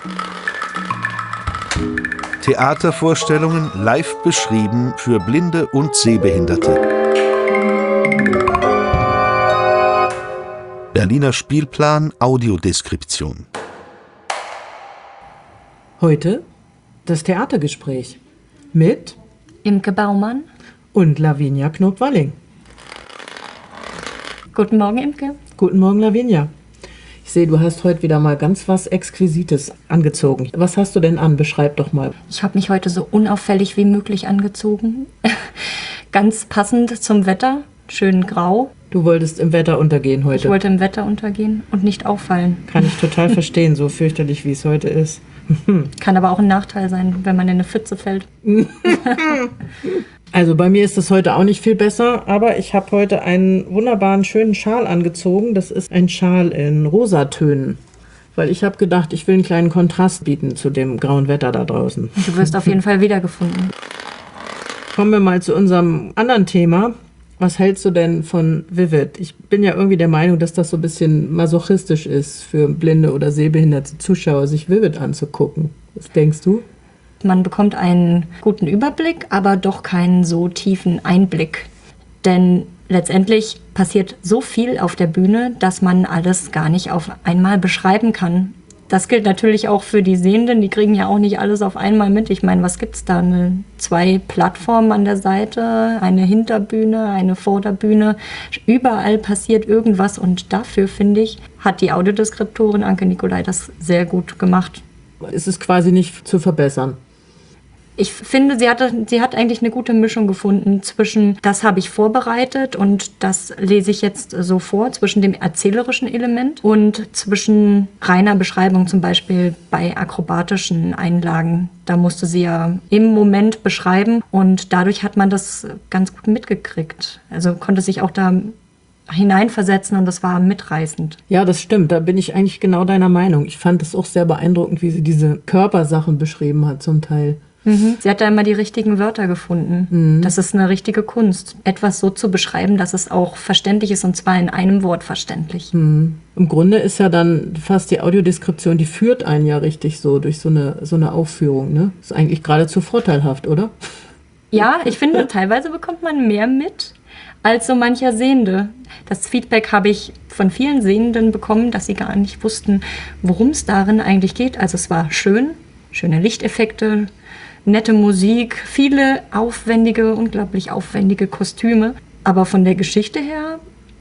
Theatervorstellungen live beschrieben für Blinde und Sehbehinderte. Berliner Spielplan Audiodeskription. Heute das Theatergespräch mit Imke Baumann und Lavinia Knob-Walling. Guten Morgen, Imke. Guten Morgen, Lavinia. Ich sehe, du hast heute wieder mal ganz was Exquisites angezogen. Was hast du denn an? Beschreib doch mal. Ich habe mich heute so unauffällig wie möglich angezogen. Ganz passend zum Wetter, schön grau. Du wolltest im Wetter untergehen heute. Ich wollte im Wetter untergehen und nicht auffallen. Kann ich total verstehen, so fürchterlich wie es heute ist. Kann aber auch ein Nachteil sein, wenn man in eine Pfütze fällt. Also bei mir ist es heute auch nicht viel besser, aber ich habe heute einen wunderbaren, schönen Schal angezogen. Das ist ein Schal in Rosatönen, weil ich habe gedacht, ich will einen kleinen Kontrast bieten zu dem grauen Wetter da draußen. Du wirst auf jeden Fall wiedergefunden. Kommen wir mal zu unserem anderen Thema. Was hältst du denn von Vivid? Ich bin ja irgendwie der Meinung, dass das so ein bisschen masochistisch ist für blinde oder sehbehinderte Zuschauer, sich Vivid anzugucken. Was denkst du? Man bekommt einen guten Überblick, aber doch keinen so tiefen Einblick. Denn letztendlich passiert so viel auf der Bühne, dass man alles gar nicht auf einmal beschreiben kann. Das gilt natürlich auch für die Sehenden, die kriegen ja auch nicht alles auf einmal mit. Ich meine, was gibt's da? 2 Plattformen an der Seite, eine Hinterbühne, eine Vorderbühne. Überall passiert irgendwas und dafür, finde ich, hat die Audiodeskriptorin Anke Nicolai das sehr gut gemacht. Es ist quasi nicht zu verbessern. Ich finde, sie hat eigentlich eine gute Mischung gefunden zwischen, das habe ich vorbereitet und das lese ich jetzt so vor, zwischen dem erzählerischen Element und zwischen reiner Beschreibung, zum Beispiel bei akrobatischen Einlagen. Da musste sie ja im Moment beschreiben und dadurch hat man das ganz gut mitgekriegt. Also konnte sich auch da hineinversetzen und das war mitreißend. Ja, das stimmt. Da bin ich eigentlich genau deiner Meinung. Ich fand es auch sehr beeindruckend, wie sie diese Körpersachen beschrieben hat zum Teil. Sie hat da immer die richtigen Wörter gefunden. Das ist eine richtige Kunst, etwas so zu beschreiben, dass es auch verständlich ist und zwar in einem Wort verständlich. Im Grunde ist ja dann fast die Audiodeskription, die führt einen ja richtig so durch so eine Aufführung. Ne? Ist eigentlich geradezu vorteilhaft, oder? Ja, ich finde, teilweise bekommt man mehr mit als so mancher Sehende. Das Feedback habe ich von vielen Sehenden bekommen, dass sie gar nicht wussten, worum es darin eigentlich geht. Also es war schön, schöne Lichteffekte, nette Musik, viele unglaublich aufwendige Kostüme. Aber von der Geschichte her,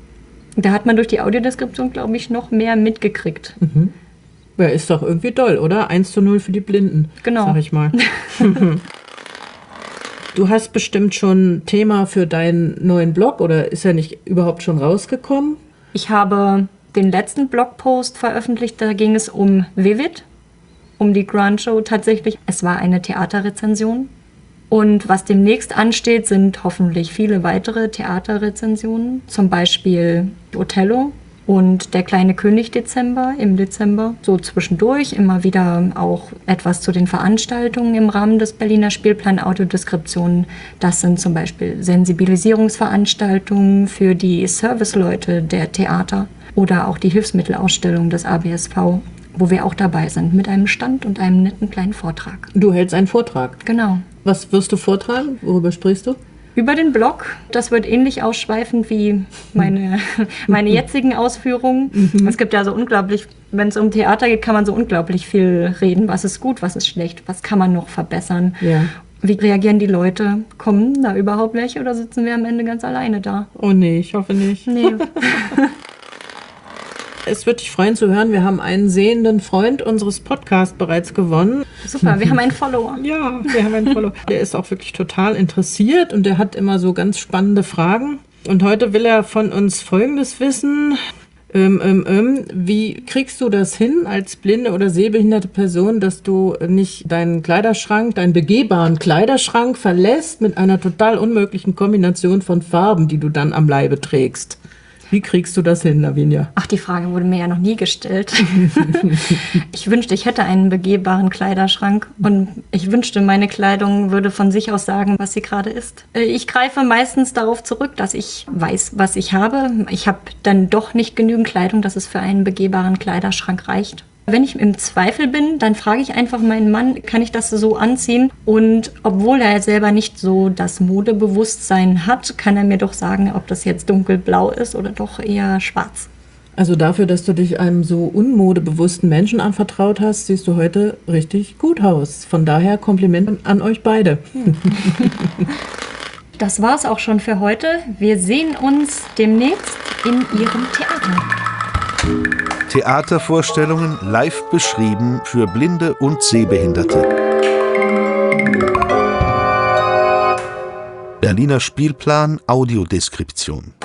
da hat man durch die Audiodeskription, glaube ich, noch mehr mitgekriegt. Ja, ist doch irgendwie toll, oder? 1:0 für die Blinden, genau. Sag ich mal. Du hast bestimmt schon ein Thema für deinen neuen Blog, oder ist er nicht überhaupt schon rausgekommen? Ich habe den letzten Blogpost veröffentlicht, da ging es um Vivid, um die Grand Show tatsächlich. Es war eine Theaterrezension. Und was demnächst ansteht, sind hoffentlich viele weitere Theaterrezensionen. Zum Beispiel Othello und Der kleine König im Dezember. So zwischendurch immer wieder auch etwas zu den Veranstaltungen im Rahmen des Berliner Spielplan Audiodeskription. Das sind zum Beispiel Sensibilisierungsveranstaltungen für die Serviceleute der Theater oder auch die Hilfsmittelausstellung des ABSV, wo wir auch dabei sind, mit einem Stand und einem netten kleinen Vortrag. Du hältst einen Vortrag? Genau. Was wirst du vortragen? Worüber sprichst du? Über den Blog. Das wird ähnlich ausschweifend wie meine jetzigen Ausführungen. Es gibt ja so unglaublich, wenn es um Theater geht, kann man so unglaublich viel reden. Was ist gut, was ist schlecht, was kann man noch verbessern? Ja. Wie reagieren die Leute? Kommen da überhaupt welche oder sitzen wir am Ende ganz alleine da? Oh nee, ich hoffe nicht. Nee. Es wird dich freuen zu hören, wir haben einen sehenden Freund unseres Podcasts bereits gewonnen. Super, wir haben einen Follower. Ja, wir haben einen Follower. Der ist auch wirklich total interessiert und der hat immer so ganz spannende Fragen. Und heute will er von uns Folgendes wissen. Wie kriegst du das hin als blinde oder sehbehinderte Person, dass du nicht deinen Kleiderschrank, deinen begehbaren Kleiderschrank verlässt mit einer total unmöglichen Kombination von Farben, die du dann am Leibe trägst? Wie kriegst du das hin, Lavinia? Ach, die Frage wurde mir ja noch nie gestellt. Ich wünschte, ich hätte einen begehbaren Kleiderschrank und ich wünschte, meine Kleidung würde von sich aus sagen, was sie gerade ist. Ich greife meistens darauf zurück, dass ich weiß, was ich habe. Ich habe dann doch nicht genügend Kleidung, dass es für einen begehbaren Kleiderschrank reicht. Wenn ich im Zweifel bin, dann frage ich einfach meinen Mann, kann ich das so anziehen? Und obwohl er selber nicht so das Modebewusstsein hat, kann er mir doch sagen, ob das jetzt dunkelblau ist oder doch eher schwarz. Also dafür, dass du dich einem so unmodebewussten Menschen anvertraut hast, siehst du heute richtig gut aus. Von daher Kompliment an euch beide. Das war's auch schon für heute. Wir sehen uns demnächst in Ihrem Theater. Theatervorstellungen live beschrieben für Blinde und Sehbehinderte. Berliner Spielplan Audiodeskription.